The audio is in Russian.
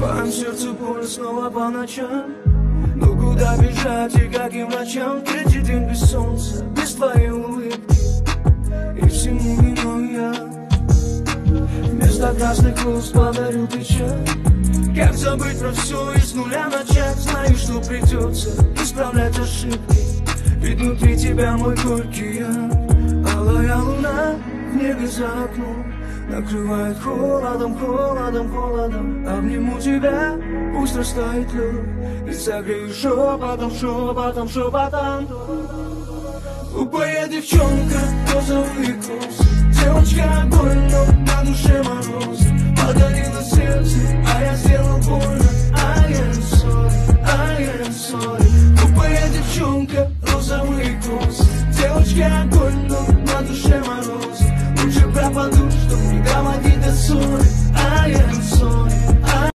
твоем сердце боль снова по ночам. Ну куда бежать и каким врачам? Третий день без солнца, без твоей улыбки, и всему виной я. Вместо красных роз подарил печаль. Как забыть про все и с нуля начать? Знаю, что придется исправлять ошибки, ведь внутри тебя мой горький я. Алая луна в небе за окном накрывает холодом, холодом, холодом. Обниму тебя, пусть растает лед, и согрею шепотом, шепотом, шепотом. Глупая девчонка, розовые косы, девочка огонь, но на душе мороз. Подарила сердце, а я